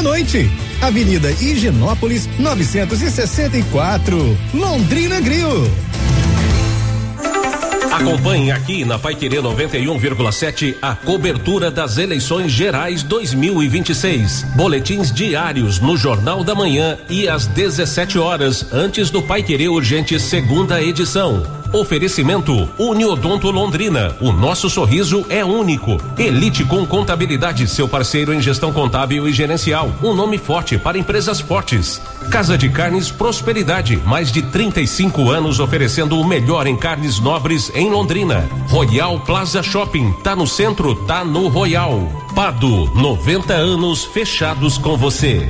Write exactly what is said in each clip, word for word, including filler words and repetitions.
meia-noite. Avenida Higienópolis, novecentos e sessenta e quatro, Londrina Grill. Acompanhe aqui na Paiquerê noventa e um vírgula sete a cobertura das eleições gerais dois mil e vinte e seis. Boletins diários no Jornal da Manhã e às dezessete horas, antes do Paiquerê Urgente segunda edição. Oferecimento Uniodonto Londrina. O nosso sorriso é único. Elite com Contabilidade, seu parceiro em gestão contábil e gerencial. Um nome forte para empresas fortes. Casa de Carnes Prosperidade. Mais de trinta e cinco anos oferecendo o melhor em carnes nobres em Londrina. Royal Plaza Shopping. Tá no centro, tá no Royal. Pado, noventa anos fechados com você.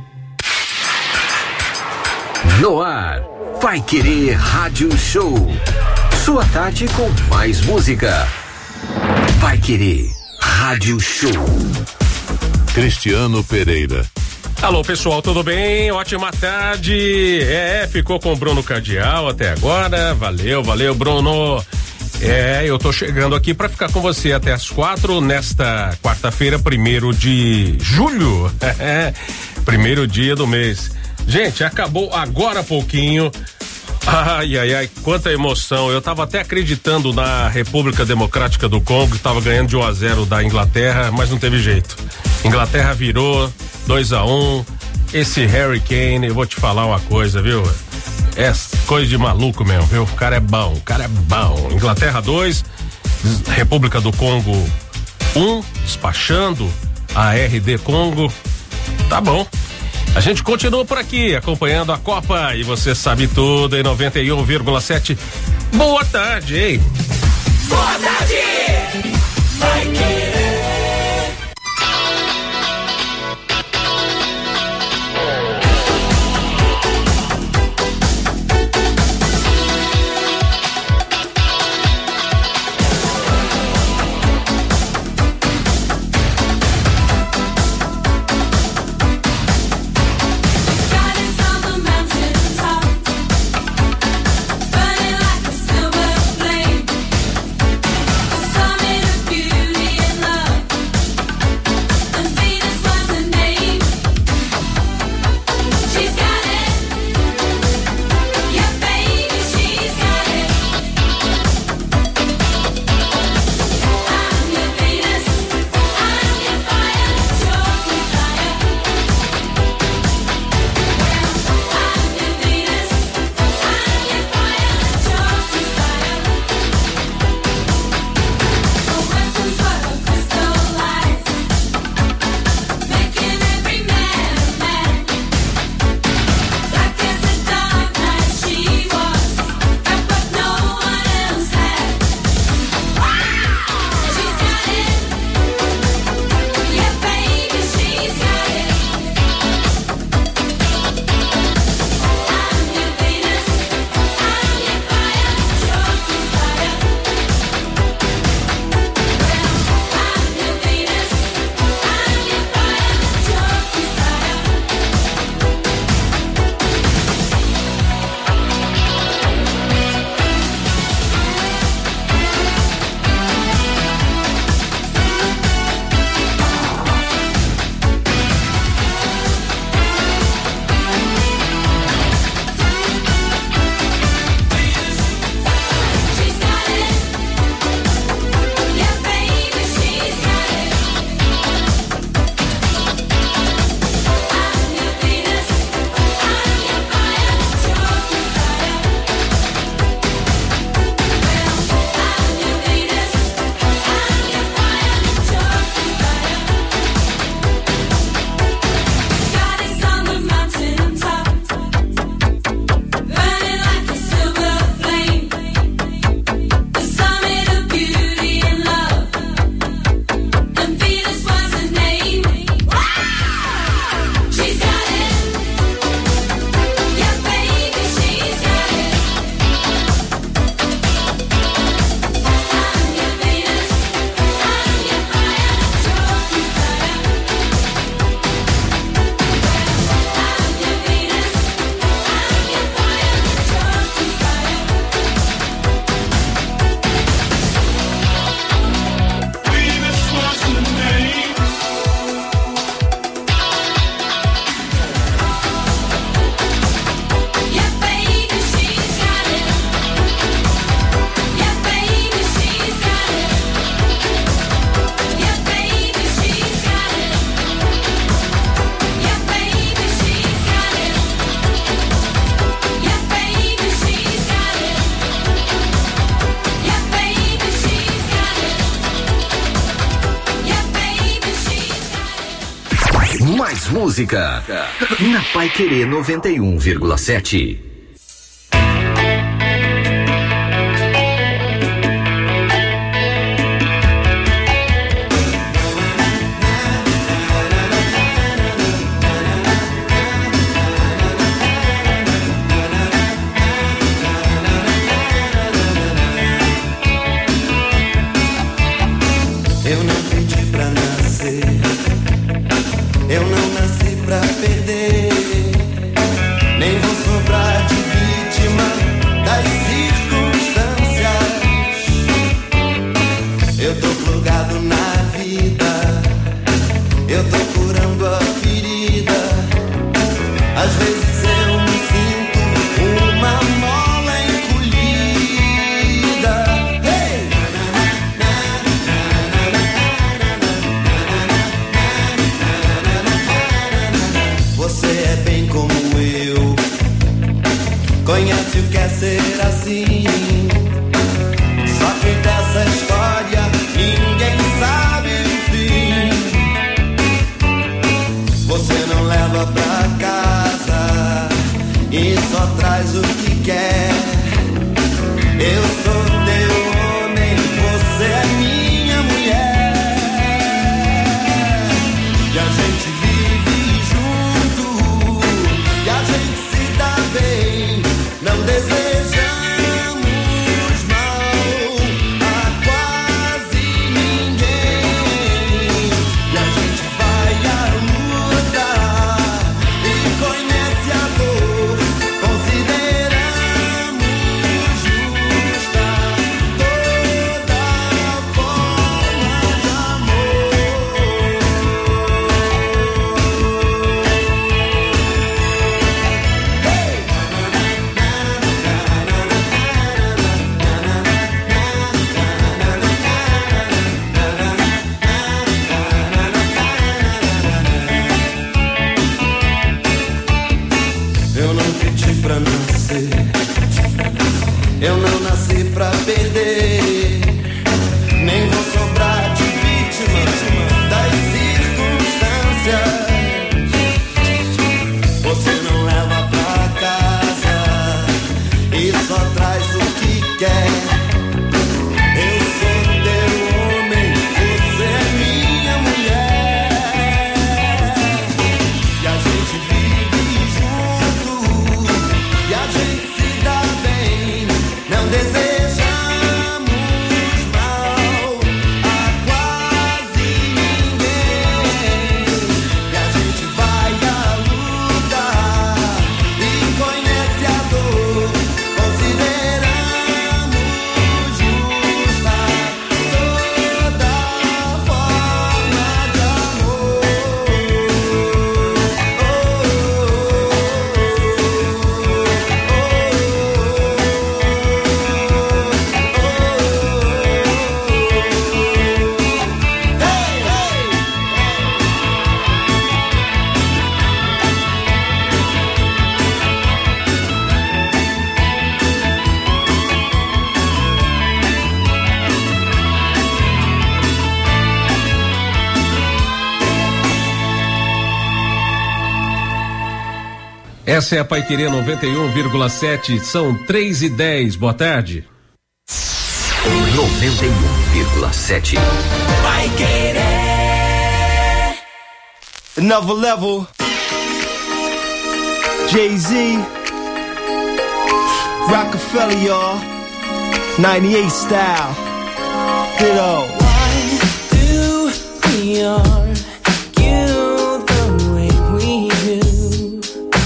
No ar, Paiquerê Rádio Show. Sua tarde com mais música. Paiquerê Rádio Show. Cristiano Pereira. Alô, pessoal, tudo bem? Ótima tarde. É, ficou com o Bruno Cardial até agora. Valeu, valeu, Bruno. É, eu tô chegando aqui para ficar com você até as quatro nesta quarta-feira, primeiro de julho. Primeiro dia do mês. Gente, acabou agora há pouquinho. Ai, ai, ai, quanta emoção. Eu tava até acreditando na República Democrática do Congo, que tava ganhando de um a zero da Inglaterra, mas não teve jeito. Inglaterra virou dois a um. Esse Harry Kane, eu vou te falar uma coisa, viu? É coisa de maluco mesmo, viu? O cara é bom, o cara é bom. Inglaterra dois, República do Congo um, despachando a R D Congo. Tá bom. A gente continua por aqui, acompanhando a Copa, e você sabe tudo em noventa e um vírgula sete. Boa tarde, hein? Boa tarde! Vai querer. Sunny, the beauty and mais música. Na Paiquerê noventa e um vírgula sete. Essa é a Paiquerê noventa e um vírgula sete, são três e dez, boa tarde. noventa e um vírgula sete. Paiquerê. Another level. Jay-Z. Rockefeller, y'all. ninety-eight style. Ditto. Why do we argue the way we do?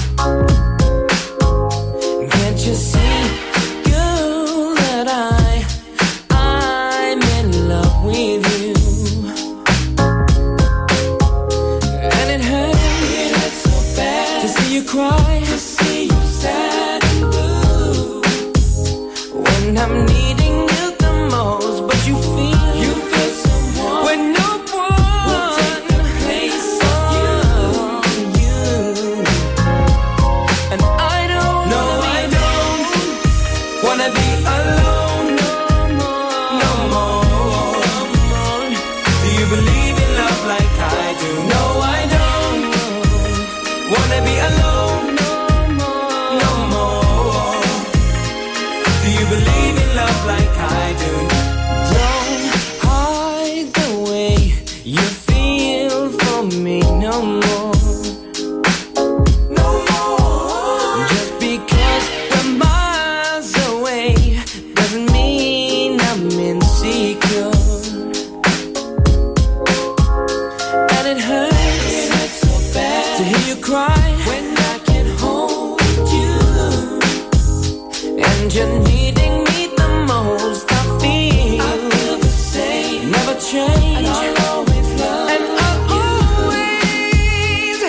Can't you see, girl, that I, I'm in love with you? And it hurts, it hurts so bad to see you cry, to see you sad and blue. When I'm needing you the most, but you feel, you feel someone when no one will take the place of you, you. And I don't, no, I don't wanna be alone no more, no more, no more. Do you believe in love like I do? No, I don't. wanna be alone no more, no more. Do you believe in love like I do? Don't hide the way you feel for me no more. No more. Just because we're miles away doesn't mean I'm insecure. And it hurts, it hurts so bad to hear you cry when I can hold you. And you're needing me the most. I feel, I feel the same. Never change. And I'll always love. And I'll always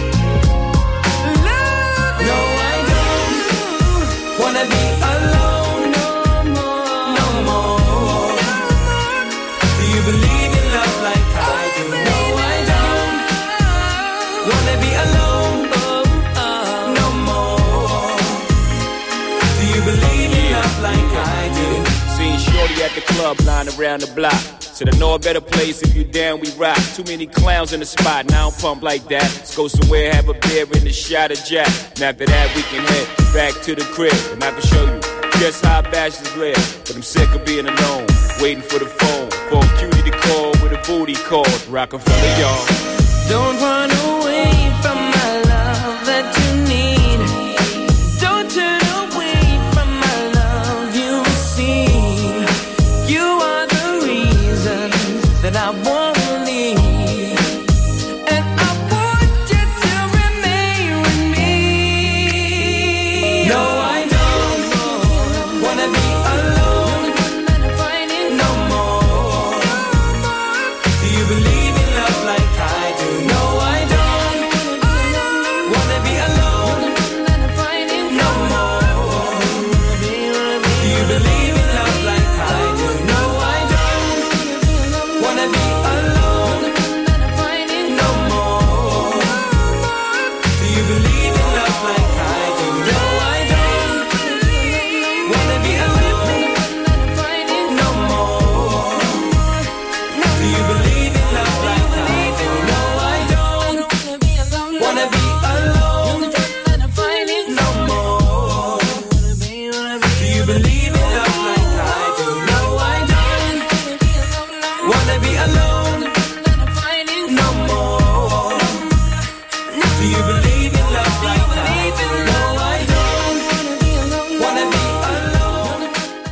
love you. No, I don't wanna be alone no more, no more. Do you believe in love like I do? No, I don't wanna be alone oh, oh, no more. Do you believe in love like I do? Seen Shorty at the club, line around the block. Said I know a better place if you down, we rock. Too many clowns in the spot, now I don't pump like that. Let's go somewhere, have a beer and a shot of Jack. And after that we can head back to the crib, and I can show you just how bachelors live. But I'm sick of being alone, waiting for the phone, for a cutie to call with a booty call. Rockefeller, y'all. Don't run away from my love that you need. Don't turn away from my love, you see. You are the reason that I want to leave. And I want you to remain with me. No, I don't wanna be alone no more. Do you believe in love like I do? No, I don't wanna be alone no more. Do you believe in love like I do? No, I don't wanna be alone no more. Do you believe in love like I do? No, I don't wanna be alone no more. Do you believe in love like I do? No, I don't wanna be alone no more. Do you believe in love like I do? No, I don't wanna be alone no more. Do you believe in love like I do? No, I don't wanna be alone.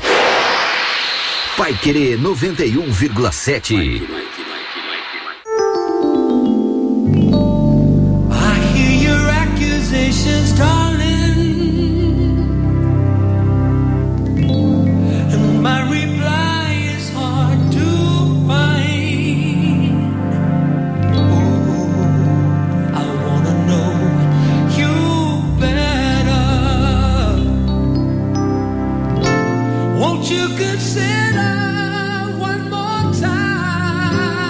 Pai Querer noventa e um vírgula sete. I hear your accusations, darling, and my reply is hard to find. Oh, I wanna know you better. Won't you consider one more time?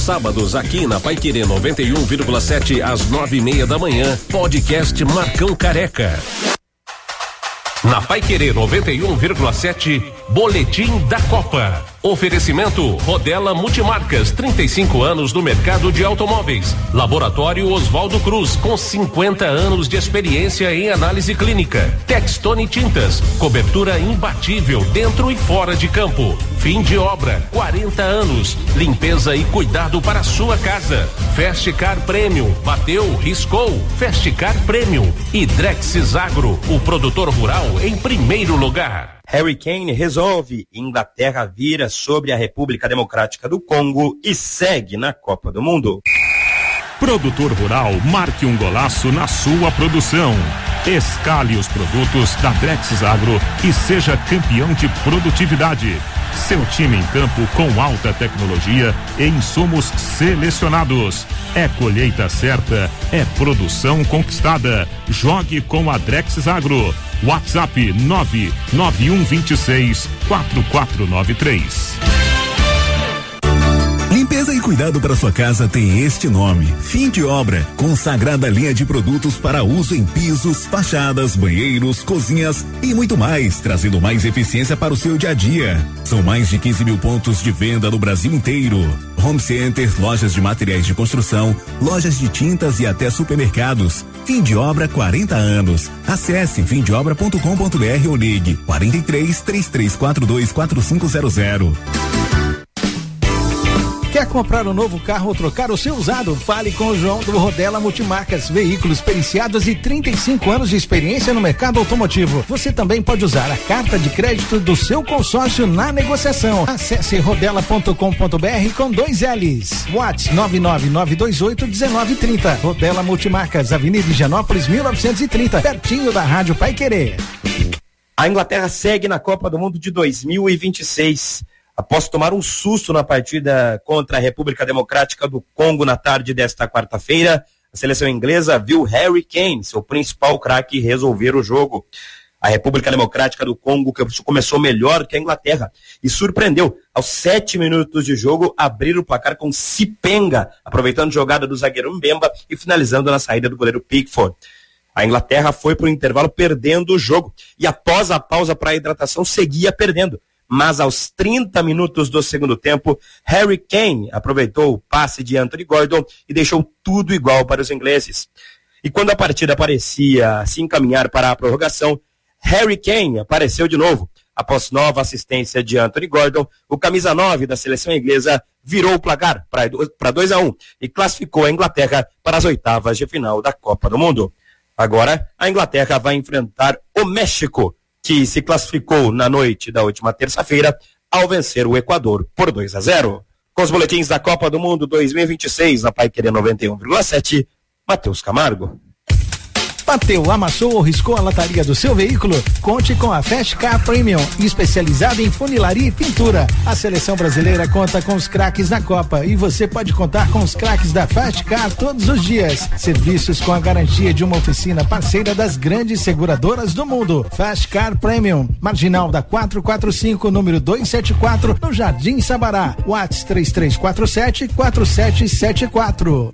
sábados aqui na Paiquerê noventa e um vírgula sete às nove e meia da manhã. Podcast Marcão Careca. Na Paiquerê noventa e um vírgula sete, Boletim da Copa. Oferecimento Rodela Multimarcas, trinta e cinco anos no mercado de automóveis. Laboratório Oswaldo Cruz, com cinquenta anos de experiência em análise clínica. Textone Tintas, cobertura imbatível dentro e fora de campo. Fim de obra, quarenta anos. Limpeza e cuidado para a sua casa. Fast Car Premium, bateu, riscou. Fast Car Premium. E Drexis Agro, o produtor rural em primeiro lugar. Harry Kane resolve, Inglaterra vira sobre a República Democrática do Congo e segue na Copa do Mundo. Produtor rural, marque um golaço na sua produção. Escale os produtos da Drexis Agro e seja campeão de produtividade. Seu time em campo com alta tecnologia e insumos selecionados. É colheita certa, é produção conquistada. Jogue com a Drexis Agro. WhatsApp nove nove um dois seis quatro quatro nove três. Limpeza e cuidado para sua casa tem este nome: Fim de Obra, consagrada linha de produtos para uso em pisos, fachadas, banheiros, cozinhas e muito mais, trazendo mais eficiência para o seu dia a dia. São mais de quinze mil pontos de venda no Brasil inteiro. Home centers, lojas de materiais de construção, lojas de tintas e até supermercados. Fim de Obra, quarenta anos. Acesse fim de obra ponto com ponto br ou ligue quarenta e três, trinta e três quarenta e dois, quarenta e cinco zero zero. Quer comprar um novo carro ou trocar o seu usado? Fale com o João do Rodela Multimarcas, veículos periciados e trinta e cinco anos de experiência no mercado automotivo. Você também pode usar a carta de crédito do seu consórcio na negociação. Acesse rodela ponto com ponto br com dois L's. WhatsApp nove nove nove dois oito um nove três zero. Rodela Multimarcas, Avenida Higienópolis mil novecentos e trinta, pertinho da Rádio Paiquerê. A Inglaterra segue na Copa do Mundo de dois mil e vinte e seis. Após tomar um susto na partida contra a República Democrática do Congo na tarde desta quarta-feira, a seleção inglesa viu Harry Kane, seu principal craque, resolver o jogo. A República Democrática do Congo começou melhor que a Inglaterra e surpreendeu. Aos sete minutos de jogo, abrir o placar com Sipenga, aproveitando a jogada do zagueiro Mbemba e finalizando na saída do goleiro Pickford. A Inglaterra foi para o intervalo perdendo o jogo e após a pausa para a hidratação seguia perdendo. Mas aos trinta minutos do segundo tempo, Harry Kane aproveitou o passe de Anthony Gordon e deixou tudo igual para os ingleses. E quando a partida parecia se encaminhar para a prorrogação, Harry Kane apareceu de novo. Após nova assistência de Anthony Gordon, o camisa nove da seleção inglesa virou o placar para dois a um e classificou a Inglaterra para as oitavas de final da Copa do Mundo. Agora, a Inglaterra vai enfrentar o México, que se classificou na noite da última terça-feira ao vencer o Equador por dois a zero. Com os boletins da Copa do Mundo dois mil e vinte e seis na Paiquerê noventa e um vírgula sete, Matheus Camargo. Bateu, amassou ou riscou a lataria do seu veículo? Conte com a Fast Car Premium, especializada em funilaria e pintura. A seleção brasileira conta com os craques na Copa e você pode contar com os craques da Fast Car todos os dias. Serviços com a garantia de uma oficina parceira das grandes seguradoras do mundo. Fast Car Premium, Marginal da quatrocentos e quarenta e cinco, número duzentos e setenta e quatro, no Jardim Sabará. WhatsApp três três quatro sete, quatro sete sete quatro.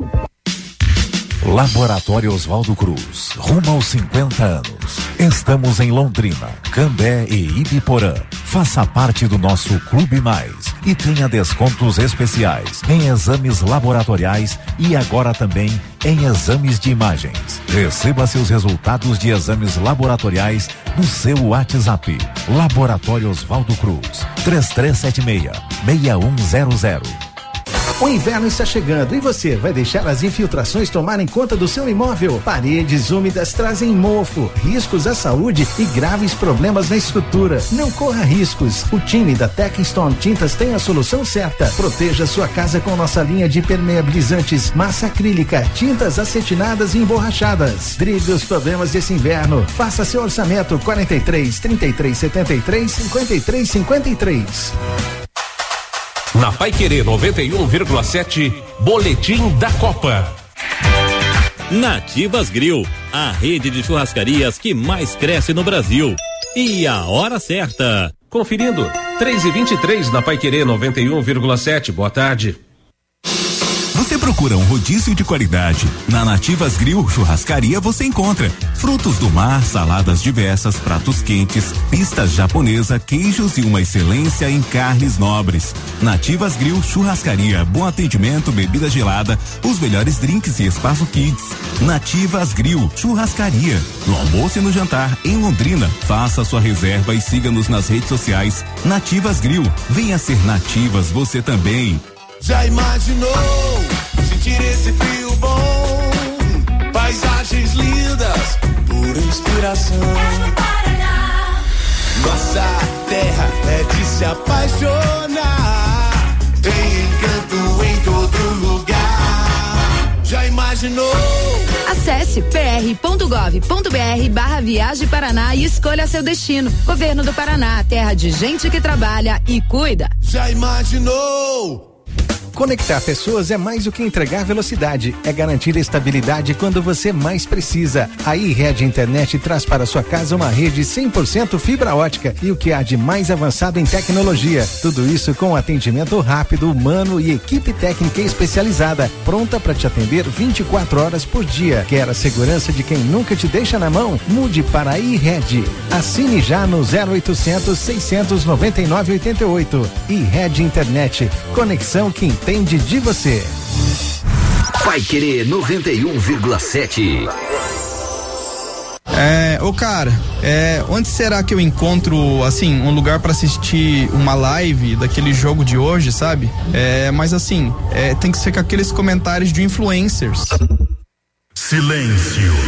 Laboratório Oswaldo Cruz, rumo aos cinquenta anos. Estamos em Londrina, Cambé e Ibiporã. Faça parte do nosso Clube Mais e tenha descontos especiais em exames laboratoriais e agora também em exames de imagens. Receba seus resultados de exames laboratoriais no seu WhatsApp. Laboratório Oswaldo Cruz, três três sete seis, seis um zero zero. O inverno está chegando e você vai deixar as infiltrações tomarem conta do seu imóvel? Paredes úmidas trazem mofo, riscos à saúde e graves problemas na estrutura. Não corra riscos. O time da Techstone Tintas tem a solução certa. Proteja sua casa com nossa linha de impermeabilizantes, massa acrílica, tintas acetinadas e emborrachadas. Drible os problemas desse inverno. Faça seu orçamento quarenta e três, trinta e três, setenta e três, cinquenta e três, cinquenta e três. Na Paiquerê noventa e um vírgula sete, Boletim da Copa. Nativas Grill, a rede de churrascarias que mais cresce no Brasil. E a hora certa. Conferindo, três e vinte e três na Paiquerê noventa e um vírgula sete. Boa tarde. Você procura um rodízio de qualidade? Na Nativas Grill Churrascaria você encontra frutos do mar, saladas diversas, pratos quentes, pistas japonesa, queijos e uma excelência em carnes nobres. Nativas Grill Churrascaria, bom atendimento, bebida gelada, os melhores drinks e espaço kids. Nativas Grill Churrascaria, no almoço e no jantar em Londrina. Faça sua reserva e siga-nos nas redes sociais. Nativas Grill, venha ser Nativas você também. Já imaginou sentir esse frio bom? Paisagens lindas, pura inspiração. Nossa terra é de se apaixonar. Tem encanto em todo lugar. Já imaginou? Acesse pr.gov.br barra Viagem Paraná e escolha seu destino. Governo do Paraná, terra de gente que trabalha e cuida. Já imaginou? Conectar pessoas é mais do que entregar velocidade, é garantir estabilidade quando você mais precisa. A iRede Internet traz para sua casa uma rede cem por cento fibra ótica e o que há de mais avançado em tecnologia. Tudo isso com atendimento rápido, humano e equipe técnica especializada, pronta para te atender vinte e quatro horas por dia. Quer a segurança de quem nunca te deixa na mão? Mude para a iRede. Assine já no zero oitocentos, seiscentos noventa e nove, oitenta e oito. iRede Internet. Conexão que entende de você. Paiquerê noventa e um vírgula sete. É, ô cara, é, onde será que eu encontro, assim, um lugar pra assistir uma live daquele jogo de hoje, sabe? É, mas assim, é, tem que ser com aqueles comentários de influencers. Silêncio.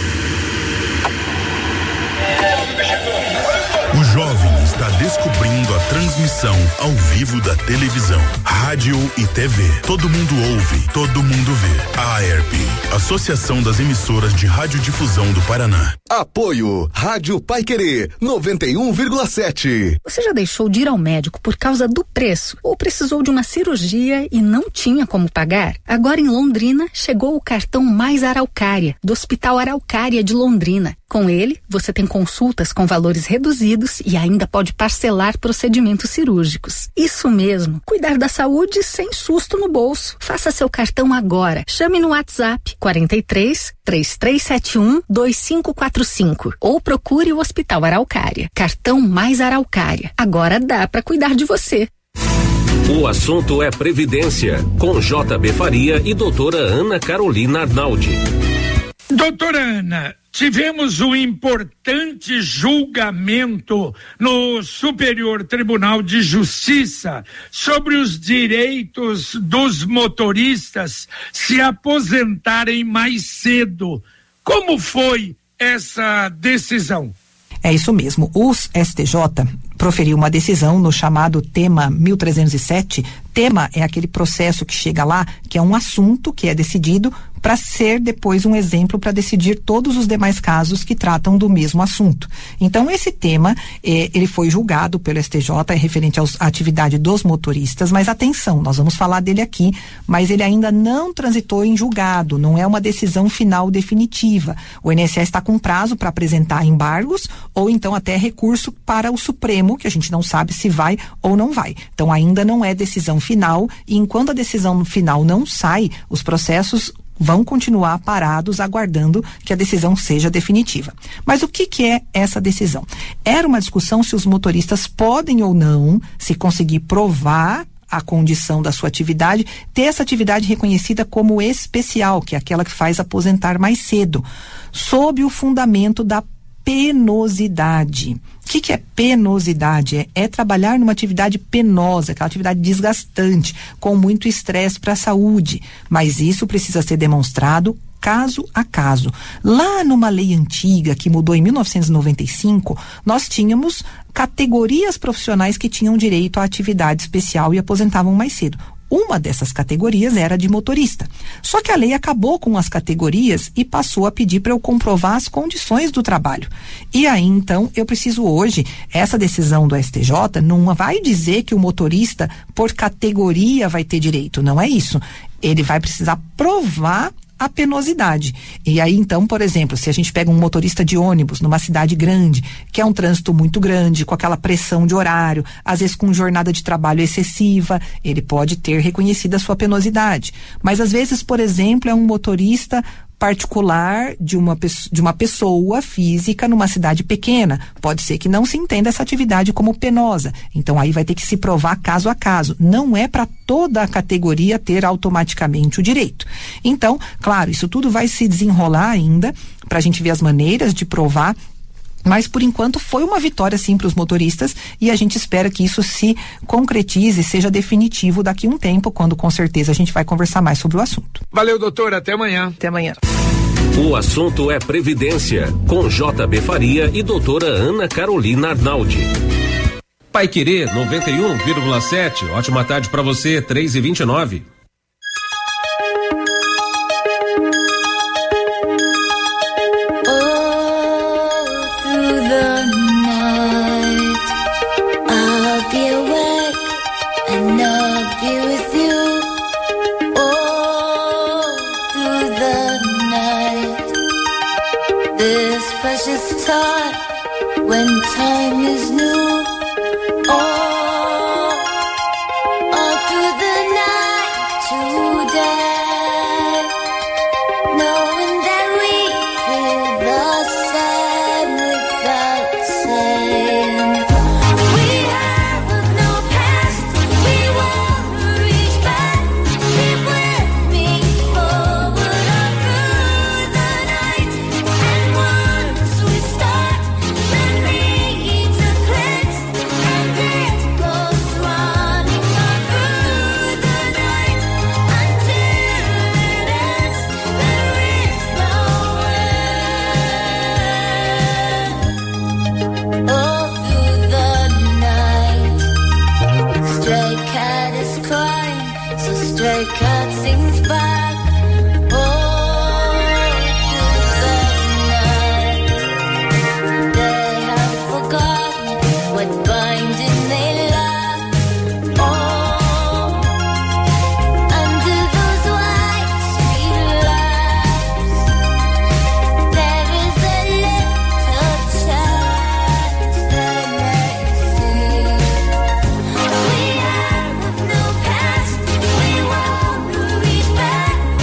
O jovem está descobrindo a transmissão ao vivo da televisão, rádio e T V. Todo mundo ouve, todo mundo vê. A AERP, Associação das Emissoras de Radiodifusão do Paraná. Apoio Rádio Paiquerê noventa e um vírgula sete. Você já deixou de ir ao médico por causa do preço ou precisou de uma cirurgia e não tinha como pagar? Agora em Londrina chegou o cartão Mais Araucária, do Hospital Araucária de Londrina. Com ele, você tem consultas com valores reduzidos e ainda pode parcelar procedimentos cirúrgicos. Isso mesmo, cuidar da saúde sem susto no bolso. Faça seu cartão agora. Chame no WhatsApp quarenta e três, três três sete um, dois cinco quatro cinco ou procure o Hospital Araucária. Cartão Mais Araucária. Agora dá para cuidar de você. O assunto é Previdência, com J B Faria e doutora Ana Carolina Arnaldi. Doutora Ana, tivemos um importante julgamento no Superior Tribunal de Justiça sobre os direitos dos motoristas se aposentarem mais cedo. Como foi essa decisão? É isso mesmo. O S T J proferiu uma decisão no chamado tema mil trezentos e sete. Tema é aquele processo que chega lá, que é um assunto que é decidido para ser depois um exemplo para decidir todos os demais casos que tratam do mesmo assunto. Então, esse tema, eh, ele foi julgado pelo S T J, é referente aos, à atividade dos motoristas, mas atenção, nós vamos falar dele aqui, mas ele ainda não transitou em julgado, não é uma decisão final definitiva. O I N S S está com prazo para apresentar embargos ou então até recurso para o Supremo, que a gente não sabe se vai ou não vai. Então, ainda não é decisão final e enquanto a decisão final não sai, os processos vão continuar parados aguardando que a decisão seja definitiva. Mas o que que é essa decisão? Era uma discussão se os motoristas podem ou não, se conseguir provar a condição da sua atividade, ter essa atividade reconhecida como especial, que é aquela que faz aposentar mais cedo, sob o fundamento da penosidade. O que que é penosidade? É, é trabalhar numa atividade penosa, aquela atividade desgastante, com muito estresse para a saúde. Mas isso precisa ser demonstrado caso a caso. Lá numa lei antiga que mudou em mil novecentos e noventa e cinco, nós tínhamos categorias profissionais que tinham direito à atividade especial e aposentavam mais cedo. Uma dessas categorias era de motorista. Só que a lei acabou com as categorias e passou a pedir para eu comprovar as condições do trabalho. E aí, então, eu preciso hoje, essa decisão do S T J não vai dizer que o motorista, por categoria, vai ter direito. Não é isso. Ele vai precisar provar a penosidade. E aí, então, por exemplo, se a gente pega um motorista de ônibus numa cidade grande, que é um trânsito muito grande, com aquela pressão de horário, às vezes com jornada de trabalho excessiva, ele pode ter reconhecido a sua penosidade. Mas às vezes, por exemplo, é um motorista particular de uma, de uma pessoa física numa cidade pequena. Pode ser que não se entenda essa atividade como penosa. Então aí vai ter que se provar caso a caso. Não é para toda a categoria ter automaticamente o direito. Então, claro, isso tudo vai se desenrolar ainda para a gente ver as maneiras de provar. Mas, por enquanto, foi uma vitória, sim, para os motoristas e a gente espera que isso se concretize e seja definitivo daqui a um tempo, quando, com certeza, a gente vai conversar mais sobre o assunto. Valeu, doutor. Até amanhã. Até amanhã. O assunto é Previdência, com J B Faria e doutora Ana Carolina Arnaldi. Paiquerê noventa e um vírgula sete. Ótima tarde para você, três e vinte e nove. When time is new, all, all through the night today, knowing that we feel the same without saying. We have no past, we won't reach back. Keep with me forward all through the night, and once we start, stray cat sings back. Oh, through the night, they have forgotten what binding they lack. Oh, under those white street lamps, there is a little chance they may see. We have no past, we won't reach back.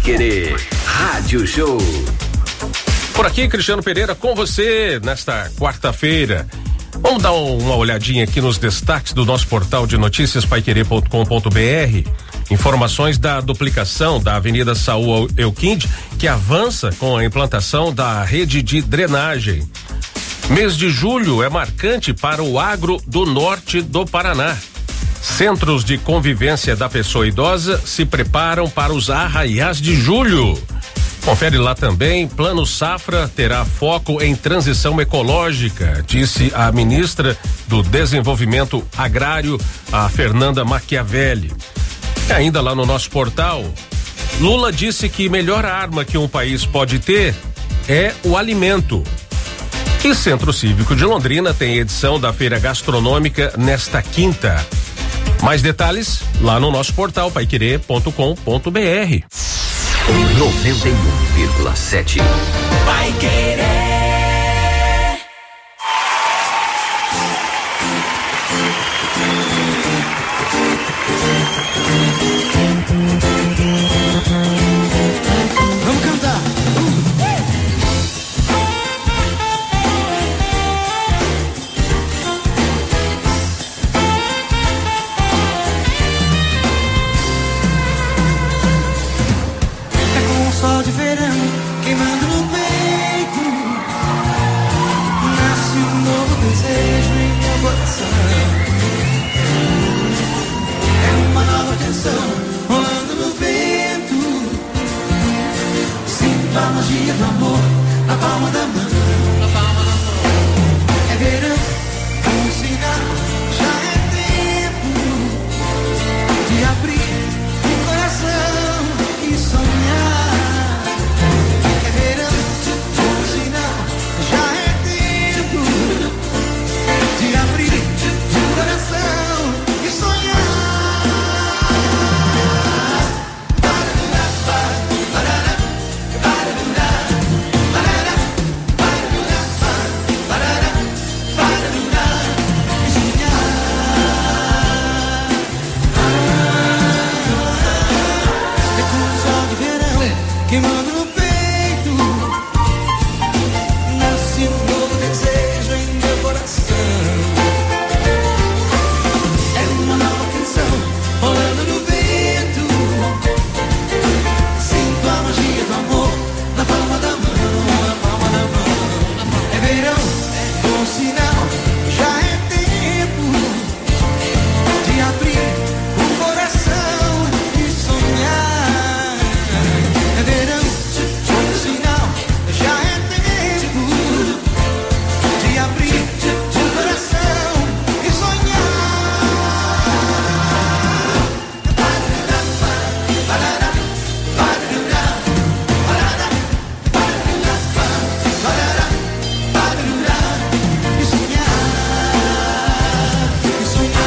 Querer Rádio Show. Por aqui, Cristiano Pereira com você nesta quarta-feira. Vamos dar uma olhadinha aqui nos destaques do nosso portal de notícias pai querer ponto com ponto br. Informações da duplicação da Avenida Saul Euquinde, que avança com a implantação da rede de drenagem. Mês de julho é marcante para o agro do norte do Paraná. Centros de convivência da pessoa idosa se preparam para os arraiás de julho. Confere lá também, Plano Safra terá foco em transição ecológica, disse a ministra do Desenvolvimento Agrário, a Fernanda Machiavelli. E ainda lá no nosso portal, Lula disse que melhor arma que um país pode ter é o alimento. E Centro Cívico de Londrina tem edição da Feira Gastronômica nesta quinta. Mais detalhes lá no nosso portal pai querer ponto com ponto br. noventa e um vírgula sete. Vai Querer. Vamos cantar. Sol de verão queimando no peito, nasce um novo desejo em meu coração. É uma nova canção rolando no vento, sinto a magia do amor na palma da mão. É verão, um sinal, já é tempo de abrir o coração e sonhar. Queimando no peito, nasce um novo desejo em meu coração. É uma nova canção rolando no vento, sinto a magia do amor na palma da mão, na palma da mão. É verão, bom sinal, já é tempo de abrir o coração e sonhar. Verão, um sinal, já é tempo de abrir o coração e sonhar. E sonhar, e sonhar.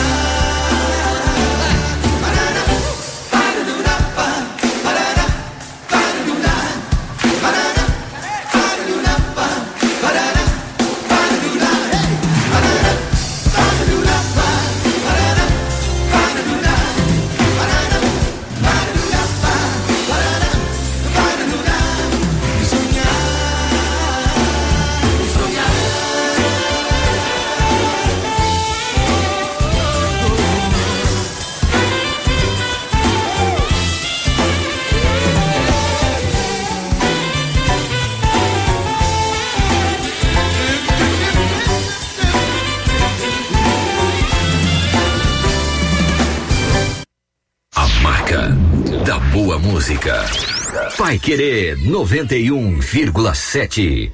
Da boa música. Pai Querer noventa e um vírgula sete.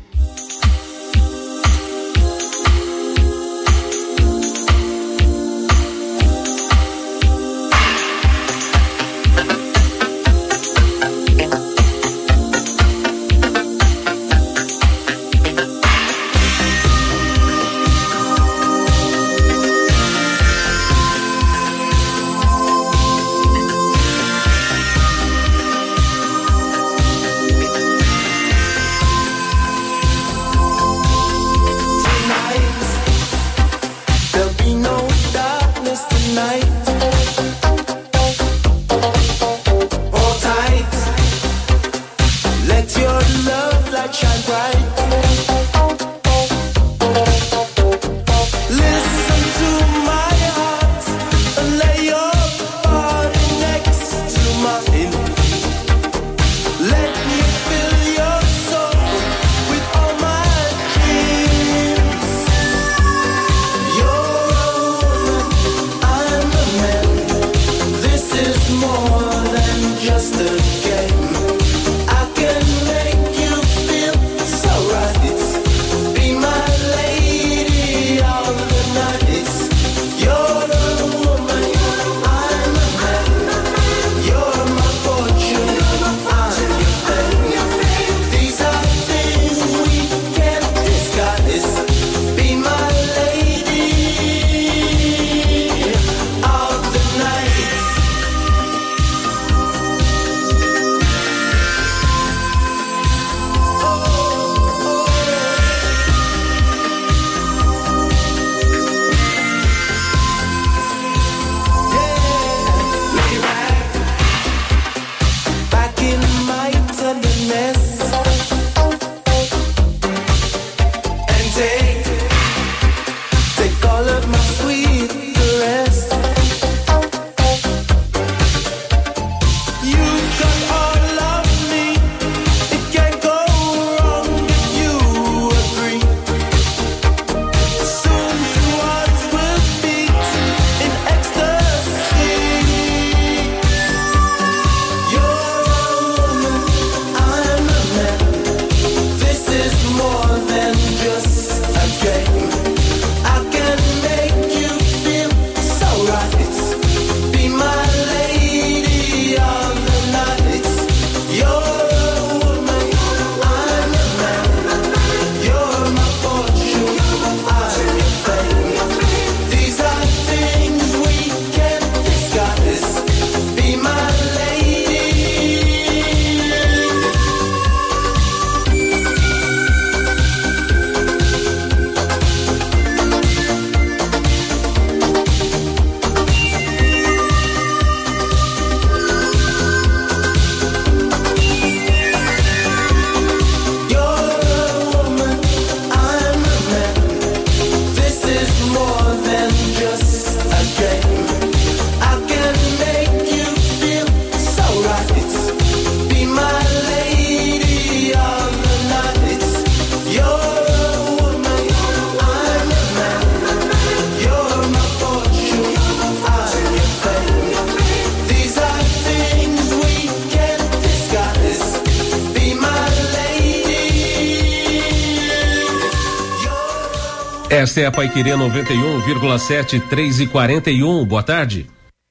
Esta é a Paiquerê noventa e um vírgula sete, três e quarenta e um. Boa tarde.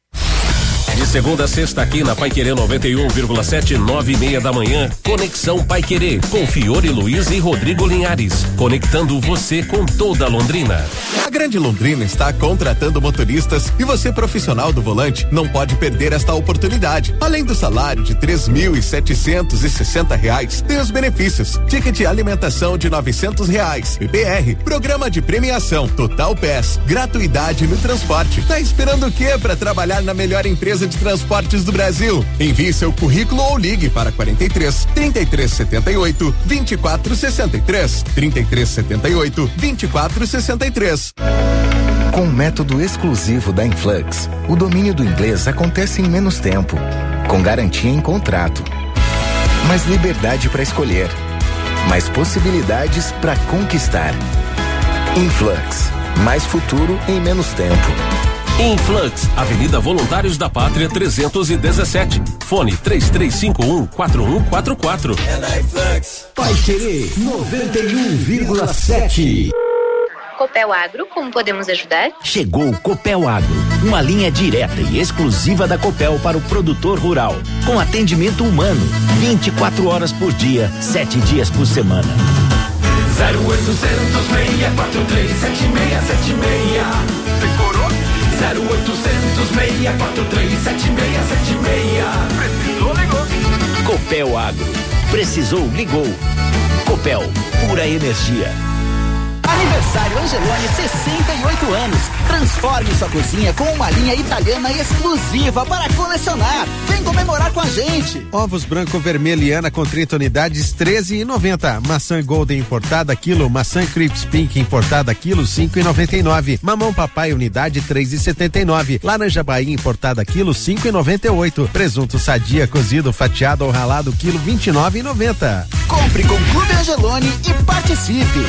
De segunda a sexta aqui na Paiquerê noventa e um vírgula sete, nove e meia da manhã, Conexão Paiquerê, com Fiore Luiz e Rodrigo Linhares, conectando você com toda Londrina. A Grande Londrina está contratando motoristas e você, profissional do volante, não pode perder esta oportunidade. Além do salário de três mil e setecentos e sessenta reais, tem os benefícios: ticket de alimentação de novecentos reais, P P R, programa de premiação, Total Pass, gratuidade no transporte. Tá esperando o quê para trabalhar na melhor empresa de transportes do Brasil? Envie seu currículo ou ligue para quarenta e três, trinta e três setenta e oito, vinte e quatro sessenta e três, trinta e três setenta e oito, vinte e quatro sessenta e três. Com o método exclusivo da Influx, o domínio do inglês acontece em menos tempo, com garantia em contrato. Mais liberdade para escolher, mais possibilidades para conquistar. Influx, mais futuro em menos tempo. Influx, Avenida Voluntários da Pátria trezentos e dezessete. Fone três três cinco um, quatro um quatro quatro. É da Influx. Paiquerê noventa e um vírgula sete. Copel Agro, como podemos ajudar? Chegou o Copel Agro, uma linha direta e exclusiva da Copel para o produtor rural, com atendimento humano, vinte e quatro horas por dia, sete dias por semana. zero oitocentos, seis quatro três, sete seis sete seis. Decorou? zero oitocentos, seis quatro três, sete seis sete seis. Precisou, ligou. Copel Agro. Precisou, ligou. Copel, pura energia. Aniversário Angeloni, sessenta e oito anos. Transforme sua cozinha com uma linha italiana exclusiva para colecionar. Vem comemorar com a gente. Ovos branco vermelhiana com trinta unidades, treze e noventa. Maçã Golden importada quilo, maçã Crips Pink importada quilo, cinco e noventa e nove. Mamão papai unidade, três e setenta e nove. Laranja Bahia importada quilo, cinco e noventa e oito. Presunto Sadia cozido, fatiado ou ralado quilo, vinte e nove e noventa. Compre com Clube Angeloni e participe.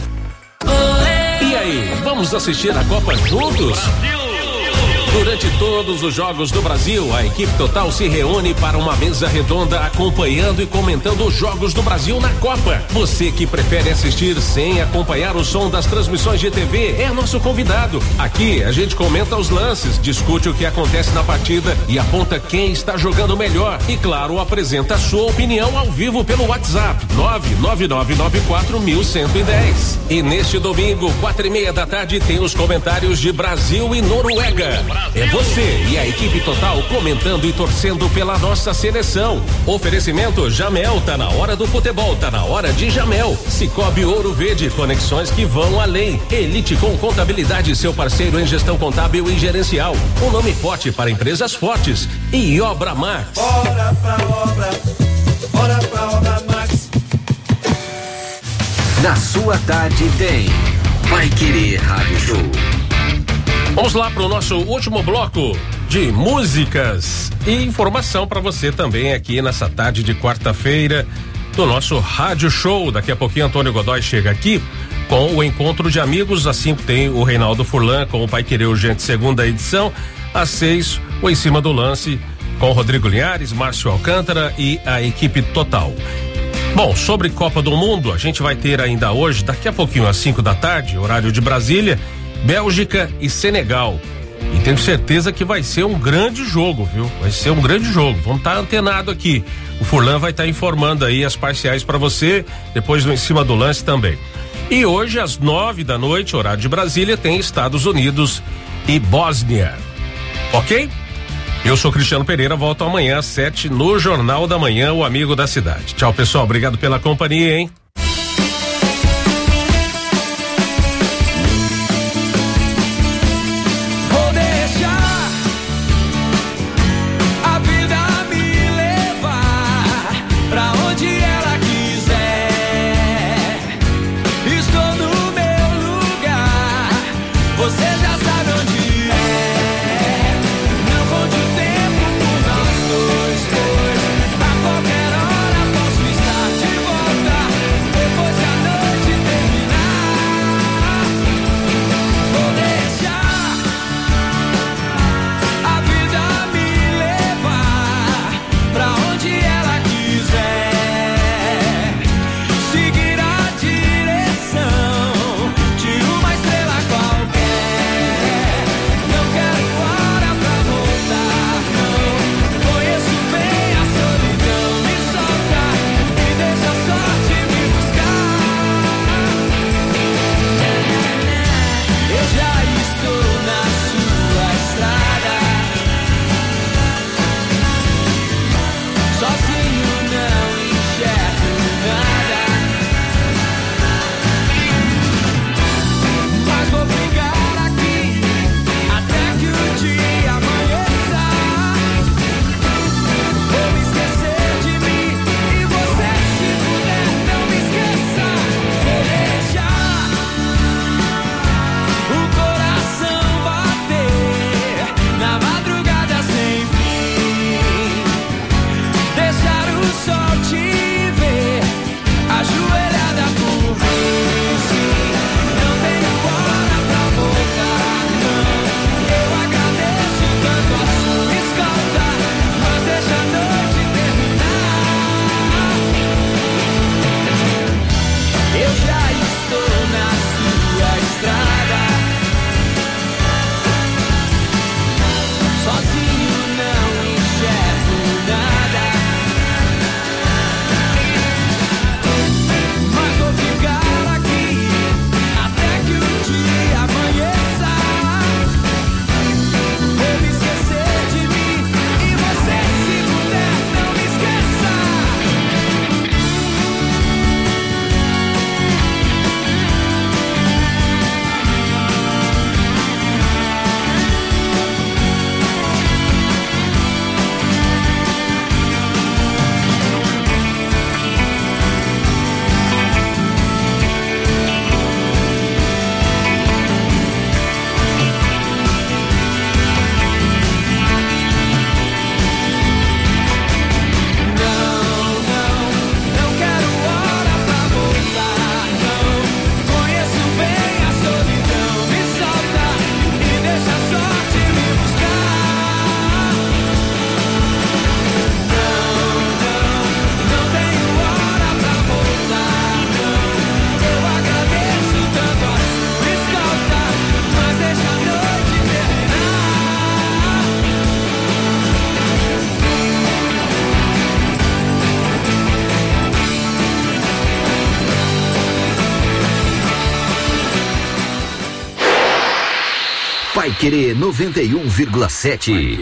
E aí, vamos assistir a Copa juntos? Durante todos os jogos do Brasil, a equipe total se reúne para uma mesa redonda acompanhando e comentando os jogos do Brasil na Copa. Você que prefere assistir sem acompanhar o som das transmissões de T V é nosso convidado. Aqui a gente comenta os lances, discute o que acontece na partida e aponta quem está jogando melhor. E claro, apresenta a sua opinião ao vivo pelo WhatsApp nove nove nove nove quatro um um zero zero. E neste domingo, quatro e meia da tarde, tem os comentários de Brasil e Noruega. É você e a equipe total comentando e torcendo pela nossa seleção. Oferecimento Jamel, tá na hora do futebol, tá na hora de Jamel. Cicobi Ouro Verde, conexões que vão além. Elite com Contabilidade, seu parceiro em gestão contábil e gerencial. Um nome forte para empresas fortes. E Obra Max. Bora pra obra, bora pra Obra Max. Na sua tarde tem Paiquerê Rádio Show. Vamos lá para o nosso último bloco de músicas e informação para você também aqui nessa tarde de quarta-feira do nosso Rádio Show. Daqui a pouquinho Antônio Godoy chega aqui com o encontro de amigos, às cinco tem o Reinaldo Furlan com o Paiquerê Urgente, segunda edição, às seis o Em Cima do Lance com o Rodrigo Linhares, Márcio Alcântara e a equipe total. Bom, sobre Copa do Mundo, a gente vai ter ainda hoje, daqui a pouquinho às cinco da tarde, horário de Brasília, Bélgica e Senegal. E tenho certeza que vai ser um grande jogo, viu? Vai ser um grande jogo. Vamos estar tá antenado aqui. O Furlan vai estar tá informando aí as parciais para você, depois do Em Cima do Lance também. E hoje, às nove da noite, horário de Brasília, tem Estados Unidos e Bósnia. Ok? Eu sou Cristiano Pereira, volto amanhã às sete no Jornal da Manhã, o Amigo da Cidade. Tchau, pessoal. Obrigado pela companhia, hein? Seguir a direção de uma estrela. Paiquerê noventa e um vírgula sete.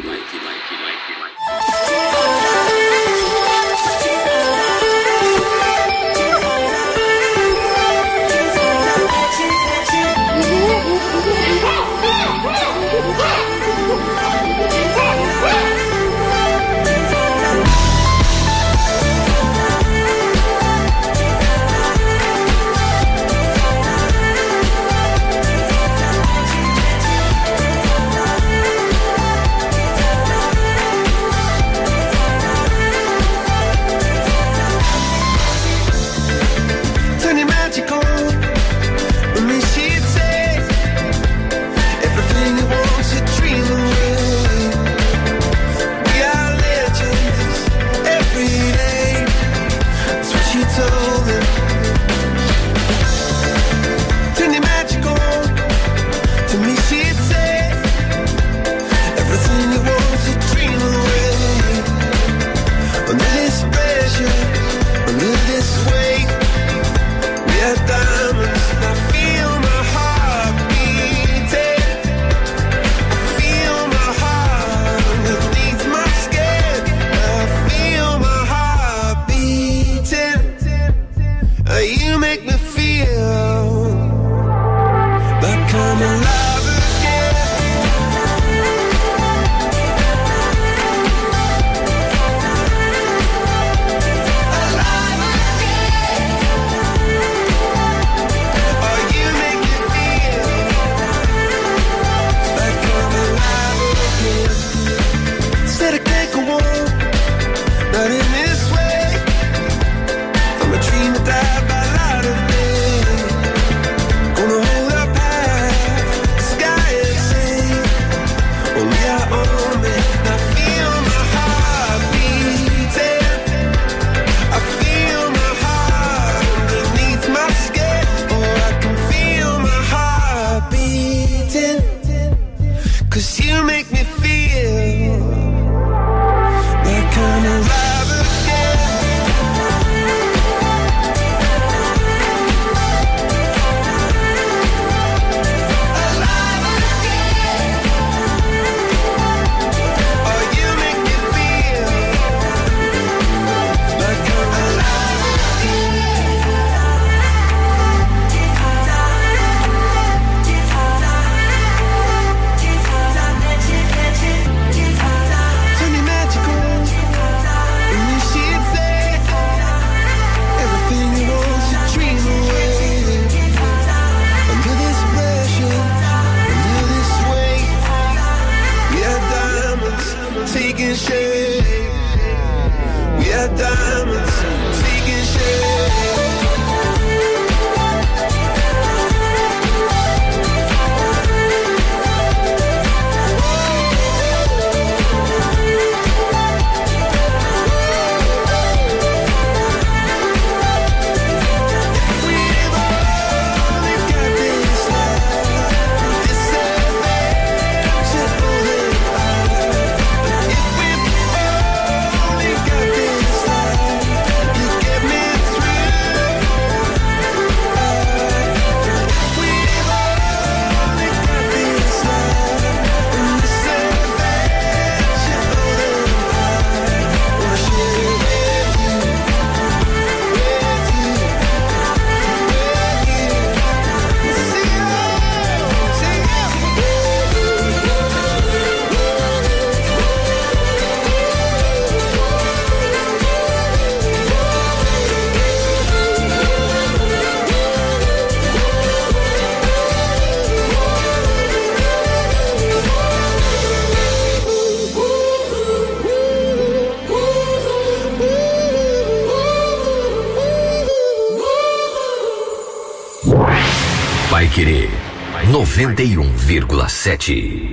Paiquerê noventa e um vírgula sete.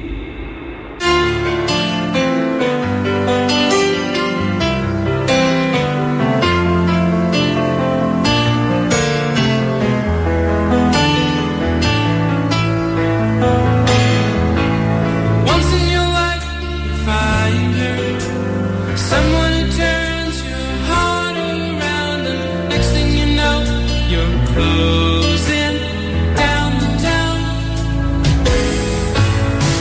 Closing down the town.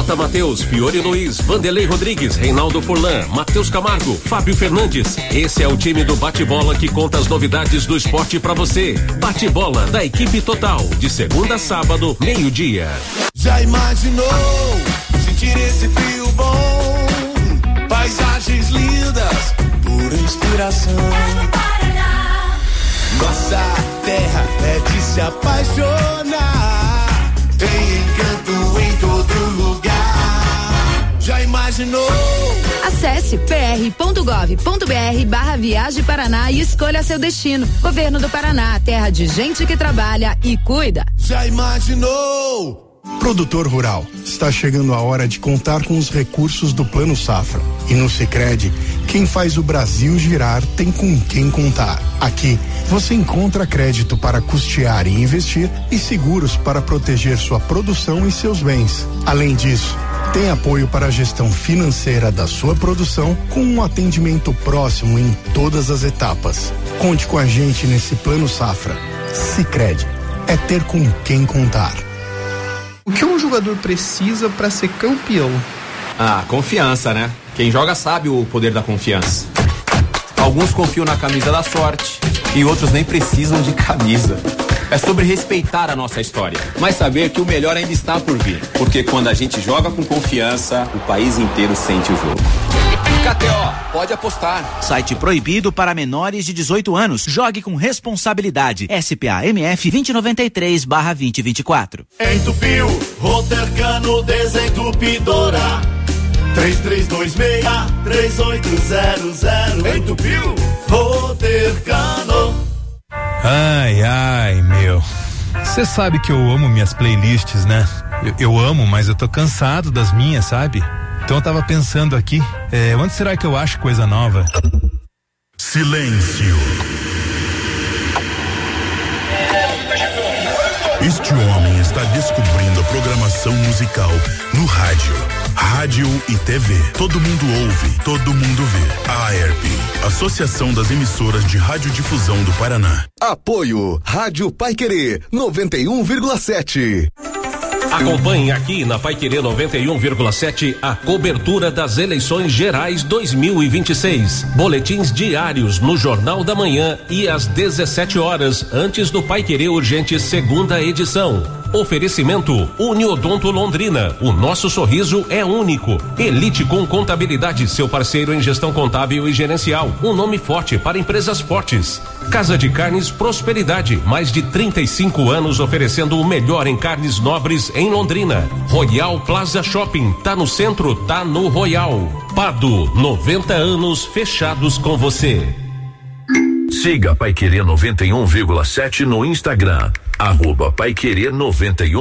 J. Matheus, Fiore Luiz, Vanderlei Rodrigues, Reinaldo Furlan, Matheus Camargo, Fábio Fernandes. Esse é o time do Bate-Bola que conta as novidades do esporte pra você. Bate-Bola da equipe total, de segunda a sábado, meio-dia. Já imaginou sentir esse frio bom? Paisagens lindas, pura inspiração. Nossa terra é de se apaixonar. Tem encanto em todo lugar. Já imaginou? Acesse pr.gov.br barra Viagem Paraná e escolha seu destino. Governo do Paraná, terra de gente que trabalha e cuida. Já imaginou? Produtor rural, está chegando a hora de contar com os recursos do Plano Safra. E no Sicredi, quem faz o Brasil girar tem com quem contar. Aqui, você encontra crédito para custear e investir e seguros para proteger sua produção e seus bens. Além disso, tem apoio para a gestão financeira da sua produção com um atendimento próximo em todas as etapas. Conte com a gente nesse Plano Safra. Sicredi, é ter com quem contar. O que um jogador precisa para ser campeão? Ah, confiança, né? Quem joga sabe o poder da confiança. Alguns confiam na camisa da sorte e outros nem precisam de camisa. É sobre respeitar a nossa história, mas saber que o melhor ainda está por vir. Porque quando a gente joga com confiança, o país inteiro sente o jogo. K T O, pode apostar. Site proibido para menores de dezoito anos. Jogue com responsabilidade. S P A M F vinte e noventa e três barra vinte e vinte e quatro. Entupiu, Rotercano Desentupidora. três três dois seis, três oito zero zero. Entupiu, Rotercano. Ai, ai, meu. Você sabe que eu amo minhas playlists, né? Eu, eu amo, mas eu tô cansado das minhas, sabe? Então eu tava pensando aqui, é, onde será que eu acho coisa nova? Silêncio. Este homem está descobrindo a programação musical no rádio. Rádio e T V. Todo mundo ouve, todo mundo vê. A E R P, Associação das Emissoras de Radiodifusão do Paraná. Apoio Rádio Paiquerê noventa e um vírgula sete. Acompanhe aqui na Paiquerê noventa e um vírgula sete a cobertura das eleições gerais dois mil e vinte e seis. Boletins diários no Jornal da Manhã e às dezessete horas, antes do Paiquerê Urgente segunda edição. Oferecimento Uniodonto Londrina. O nosso sorriso é único. Elite com Contabilidade, seu parceiro em gestão contábil e gerencial. Um nome forte para empresas fortes. Casa de Carnes Prosperidade. Mais de trinta e cinco anos oferecendo o melhor em carnes nobres em Londrina. Royal Plaza Shopping. Tá no centro, tá no Royal. Pado, noventa anos fechados com você. Siga Paiquerê noventa e um vírgula sete no Instagram. Arroba Paiquerê noventa e um